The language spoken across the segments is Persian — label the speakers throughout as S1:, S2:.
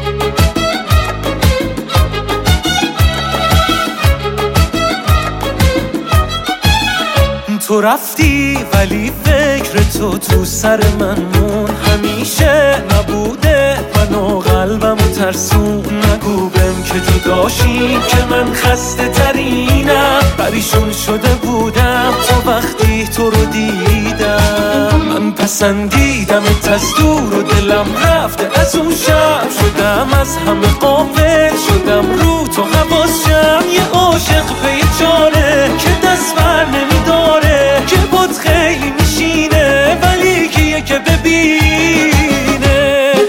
S1: تو رفتی ولی فکر تو سر من مون، همیشه نبوده منو قلبمو ترسون. نگو بهم که جداشی که من خسته ترینم، پریشون شده بودم تا وقتی تو رو دیدم. من پسندیدمت از دور و دلم رفته از اون شب، شدم از همه غافل، شدم رو تو حواسم. یه عاشق پی چاره که دست بر نمیداره، که بود خیلی میشینه ولی کیه که ببینه.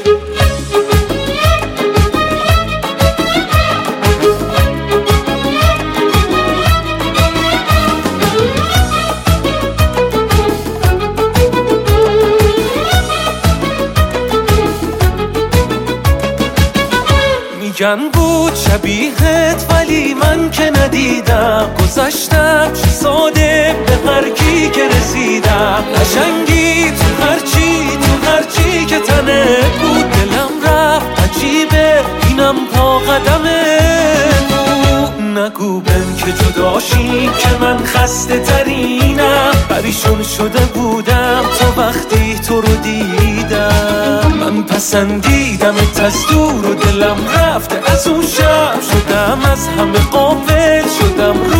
S1: میگن بود شبیهت ولی من که ندیدم، گذشتم چه ساده به هر کی که رسیدم. قشنگی تو هرچی که تنه بود، دلم رفت عجیبه اینم پا قدمه بود. نگو بهم که جداشی که من خسته ترینم، پریشون شده بودم تا وقتی تو رو دیدم. من پسندیدمت از دور و دلم رفته از اون شب، شدم از همه غافل، شدم رو